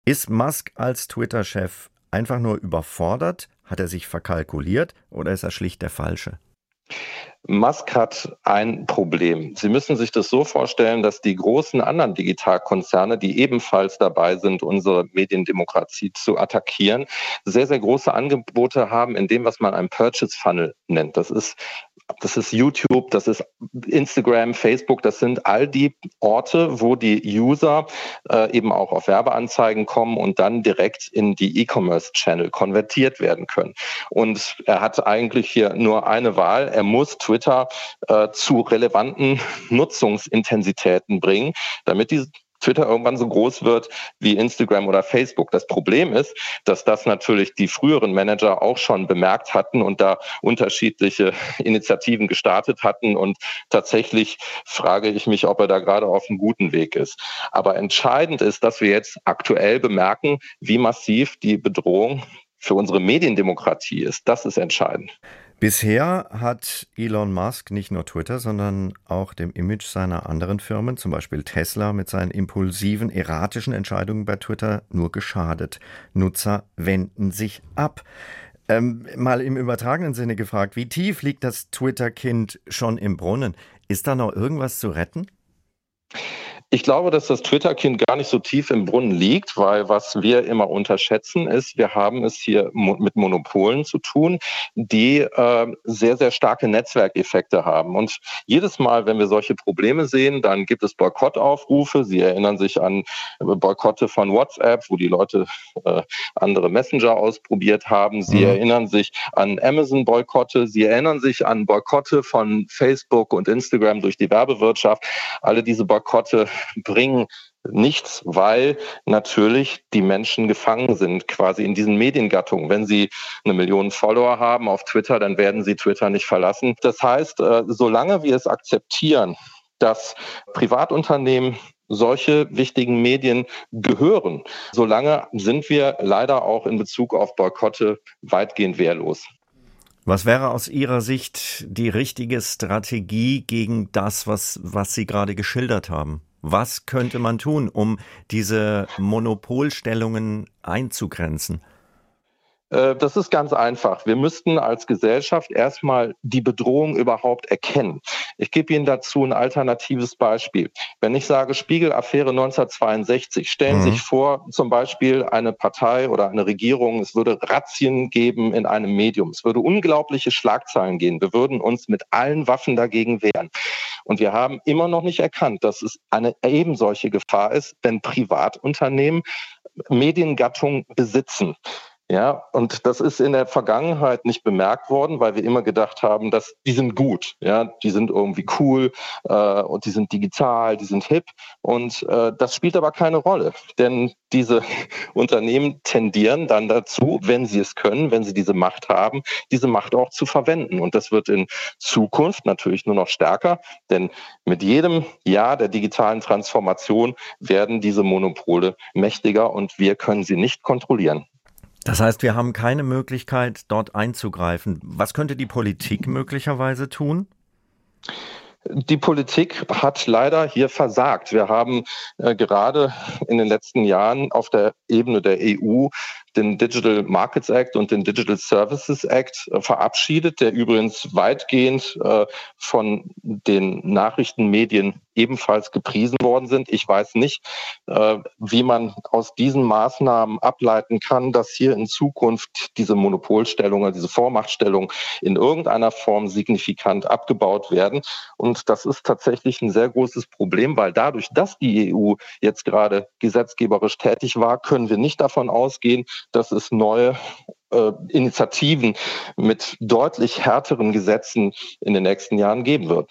Ist Musk als Twitter-Chef einfach nur überfordert? Hat er sich verkalkuliert oder ist er schlicht der Falsche? Musk hat ein Problem. Sie müssen sich das so vorstellen, dass die großen anderen Digitalkonzerne, die ebenfalls dabei sind, unsere Mediendemokratie zu attackieren, sehr, sehr große Angebote haben in dem, was man einen Purchase Funnel nennt. Das ist YouTube, das ist Instagram, Facebook, das sind all die Orte, wo die User eben auch auf Werbeanzeigen kommen und dann direkt in die E-Commerce-Channel konvertiert werden können. Und er hat eigentlich hier nur eine Wahl. Er muss Twitter zu relevanten Nutzungsintensitäten bringen, damit die Twitter irgendwann so groß wird wie Instagram oder Facebook. Das Problem ist, dass das natürlich die früheren Manager auch schon bemerkt hatten und da unterschiedliche Initiativen gestartet hatten. Und tatsächlich frage ich mich, ob er da gerade auf einem guten Weg ist. Aber entscheidend ist, dass wir jetzt aktuell bemerken, wie massiv die Bedrohung für unsere Mediendemokratie ist. Das ist entscheidend. Bisher hat Elon Musk nicht nur Twitter, sondern auch dem Image seiner anderen Firmen, zum Beispiel Tesla, mit seinen impulsiven, erratischen Entscheidungen bei Twitter nur geschadet. Nutzer wenden sich ab. Mal im übertragenen Sinne gefragt, wie tief liegt das Twitter-Kind schon im Brunnen? Ist da noch irgendwas zu retten? Ich glaube, dass das Twitter-Kind gar nicht so tief im Brunnen liegt, weil was wir immer unterschätzen ist, wir haben es hier mit Monopolen zu tun, die sehr, sehr starke Netzwerkeffekte haben. Und jedes Mal, wenn wir solche Probleme sehen, dann gibt es Boykottaufrufe. Sie erinnern sich an Boykotte von WhatsApp, wo die Leute andere Messenger ausprobiert haben. Sie erinnern sich an Amazon-Boykotte. Sie erinnern sich an Boykotte von Facebook und Instagram durch die Werbewirtschaft. Alle diese Boykotte bringen nichts, weil natürlich die Menschen gefangen sind, quasi in diesen Mediengattungen. Wenn sie 1 Million Follower haben auf Twitter, dann werden sie Twitter nicht verlassen. Das heißt, solange wir es akzeptieren, dass Privatunternehmen solche wichtigen Medien gehören, solange sind wir leider auch in Bezug auf Boykotte weitgehend wehrlos. Was wäre aus Ihrer Sicht die richtige Strategie gegen das, was Sie gerade geschildert haben? Was könnte man tun, um diese Monopolstellungen einzugrenzen? Das ist ganz einfach. Wir müssten als Gesellschaft erstmal die Bedrohung überhaupt erkennen. Ich gebe Ihnen dazu ein alternatives Beispiel. Wenn ich sage Spiegel-Affäre 1962, stellen Sie sich vor, zum Beispiel eine Partei oder eine Regierung, es würde Razzien geben in einem Medium. Es würde unglaubliche Schlagzeilen gehen. Wir würden uns mit allen Waffen dagegen wehren. Und wir haben immer noch nicht erkannt, dass es eine eben solche Gefahr ist, wenn Privatunternehmen Mediengattungen besitzen. Ja, und das ist in der Vergangenheit nicht bemerkt worden, weil wir immer gedacht haben, dass die sind gut, ja, die sind irgendwie cool und die sind digital, die sind hip und das spielt aber keine Rolle, denn diese Unternehmen tendieren dann dazu, wenn sie es können, wenn sie diese Macht haben, diese Macht auch zu verwenden und das wird in Zukunft natürlich nur noch stärker, denn mit jedem Jahr der digitalen Transformation werden diese Monopole mächtiger und wir können sie nicht kontrollieren. Das heißt, wir haben keine Möglichkeit, dort einzugreifen. Was könnte die Politik möglicherweise tun? Die Politik hat leider hier versagt. Wir haben gerade in den letzten Jahren auf der Ebene der EU den Digital Markets Act und den Digital Services Act verabschiedet, der übrigens weitgehend von den Nachrichtenmedien ebenfalls gepriesen worden sind. Ich weiß nicht, wie man aus diesen Maßnahmen ableiten kann, dass hier in Zukunft diese Monopolstellung oder diese Vormachtstellung in irgendeiner Form signifikant abgebaut werden. Und das ist tatsächlich ein sehr großes Problem, weil dadurch, dass die EU jetzt gerade gesetzgeberisch tätig war, können wir nicht davon ausgehen, dass es neue Initiativen mit deutlich härteren Gesetzen in den nächsten Jahren geben wird.